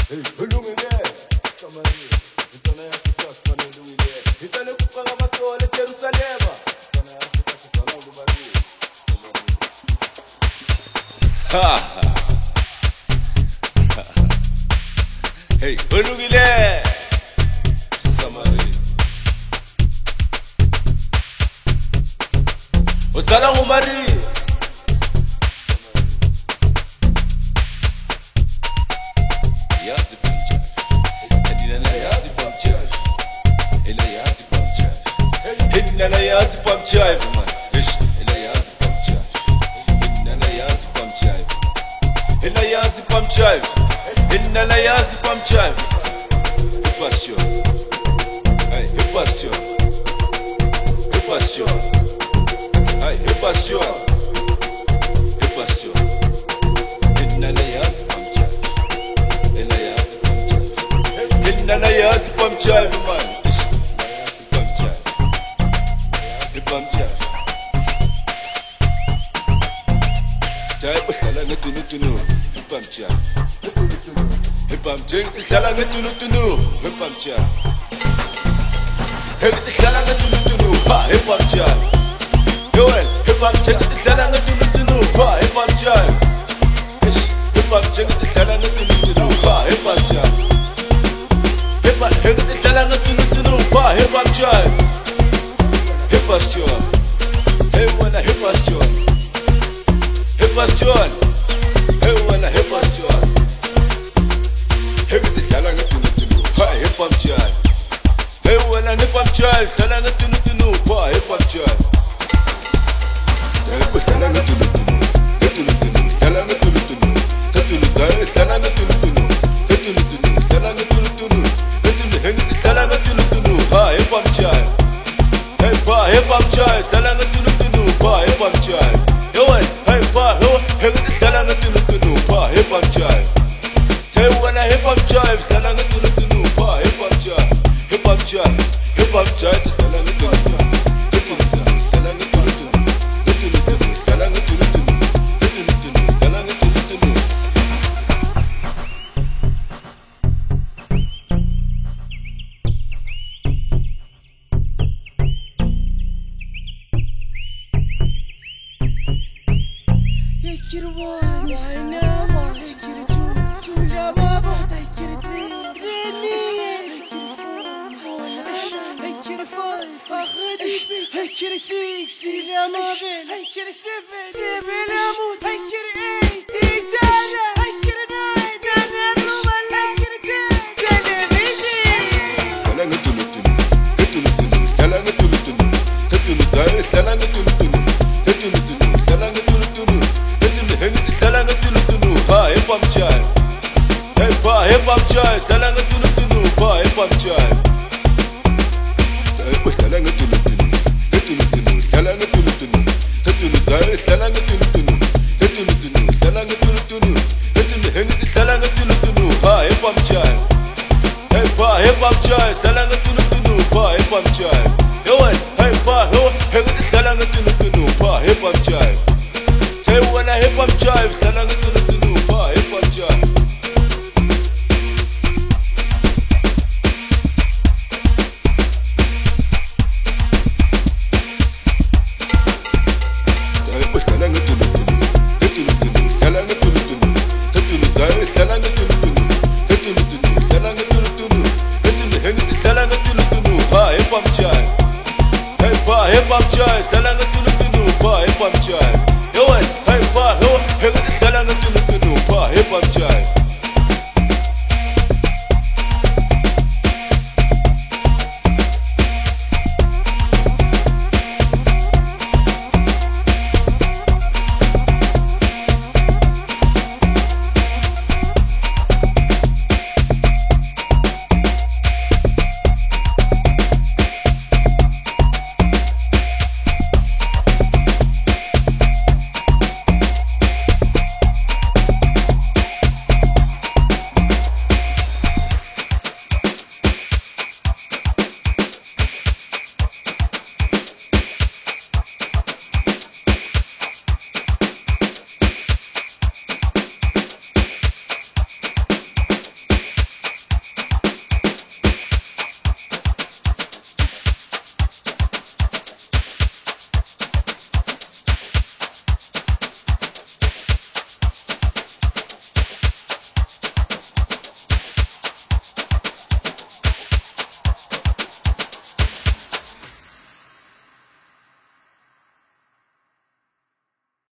Hey, ulungile samani intona yasikhathi fanele uyile intana kuqaka amatole eJerusalema intona yasikhathi salawula uMariya samani ha hey ulungile samani salawula uMariya Ela yazi pam jive man, ish. Ela yazi pam jive. Ela yazi pam jive. Ela yazi pam jive. Ela yazi pam jive. Hip pasture. Hey, hip pasture. Hip pasture. Hey, hip pasture. Hip pasture. Ela yazi pam jive. Ela yazi pam jive. Ela yazi pam jive man. Jai bersala ngetunu-tunu, hipam cia. Hipam jeng bersala ngetunu-tunu, hipam cia. Hip bersala ngetunu-tunu, ha hipam cia. Yoel, hipam jeng bersala ngetunu-tunu, ha hipam cia. Hipam jeng bersala ngetunu-tunu, ha hipam cia. Hipam jeng bersala ngetunu-tunu, ha hipam cia. Hipam cia. Hey wala hipam cia. John, hey wanna hip us John. Hip the salanga tunu, ha hip up John. Hey wanna hip up John, salanga tunu, ha hip up John. Hip salanga tunu, salanga tunu, salanga tunu, salanga tunu, salanga tunu, ha hip up John. Hey pa hip up John, salanga tunu, ha hip up John. Yo hey pa salanga tunu pa hip hop jive. Say wanna hip hop jive, salanga tunu pa hip hop jive. Hip hop jive, hip hop jive, salanga tunu, salanga tunu, salanga tunu, salanga tunu. Take it one, I know. Take it two, Julia Baba. Take it three, Rennie. Take it four, take it five, Fakhri. Take it six, Syria Mabel. Take it seven, Amu. Take it eight, Itana. Take it nine, Nana Ruman. Take it 10, television. Salanga tunu, salanga tunu, salanga tunu, salanga tunu. Salanga tunu, ha hip hop jive. Hey pa hip hop jive, salanga tunu, ha hip hop jive. Hey salanga tunu, salanga tunu, salanga tunu, salanga tunu, salanga tunu, ha hip hop jive. Hey pa hip hop jive, salanga tunu, ha hip hop jive. Yo hey pa salanga tunu, ha hip hop jive. Hey wanna hip hop jive, salanga tunu, ha hip hop jive. Salanga tunu, salanga tunu, salanga tunu, ha hip hop jive. Hey pa hip hop jive, salanga tunu, ha hip hop jive.